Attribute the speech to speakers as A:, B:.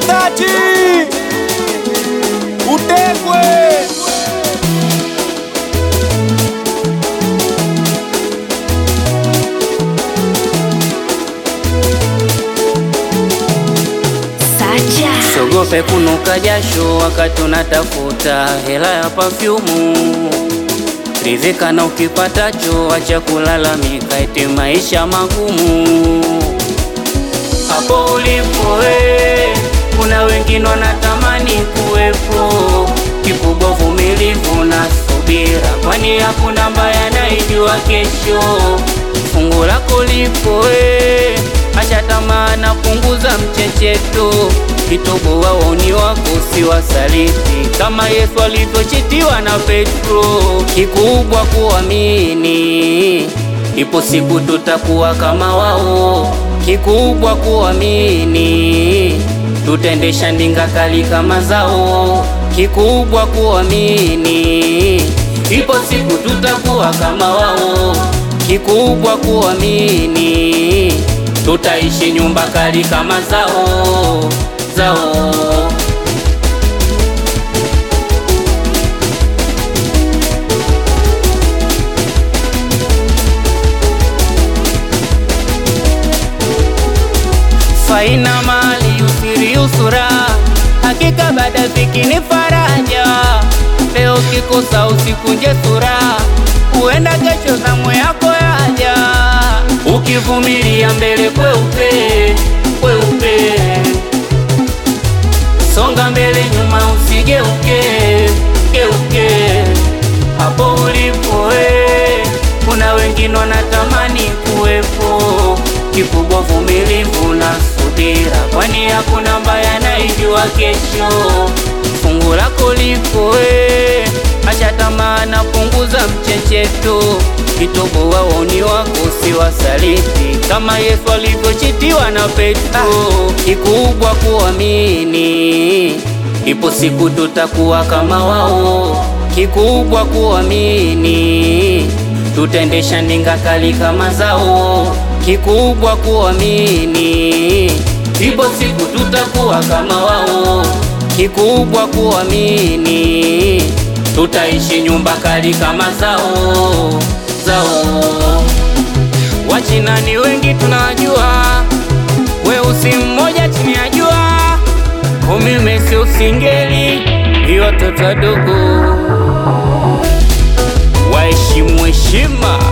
A: Sachi utekwe.
B: Sogope kunuka jasho wakati unatafuta hela ya perfume. Ridhika na ukipatacho, acha kulalamika eti maisha magumu. Hapo ulipo kuna wengine wanatamani kuwepo. Kikubwa uvumilivu na subira, kwani hakuna ambaye anayejua kesho. Fungu lako lipo acha tamaa na punguza mchecheto. Kitobo waoni wako si wasaliti, kama Yesu alivyochitiwa na Petro. Kikubwa kuamini, ipo siku tutakuwa kama wao. Kikubwa kuamini, tutendesha ndinga kali kama zao. Kikubwa kuamini, ipo siku tutakuwa kama wao. Kikubwa kuamini, tutaishi nyumba kali kama zao. Faina mali usiri usura, hakika baada dhiki ni faraja. Leo kikosa usikunje sura, huenda kesho zamu yako yaja. Ukivumilia mbele kweupe, songa mbele nyuma usigeuke, Hapo ulipo kuna wengine wanatamani kuwepo. Kikubwa vumilivu na subira, kwani hakuna ambaye anayejua kesho. Fungu lako lipo acha tamaa na punguza mchecheto. Kitobo waoni wako si wasaliti, kama Yesu alivyochitiwa na Petro. Kikubwa kuamini, ipo siku tutakuwa kama wao. Kikubwa kuamini, tutendesha ndinga kali kama zao. Kikubwa kuamini, ipo siku tutakuwa kama wao. Kikubwa kuamini, tutaishi nyumba kali kama zao. Wachina ni wengi tunajua, weusi mmoja chini ya jua. Umeme si usingeli, watoto wadogo waheshimu heshima.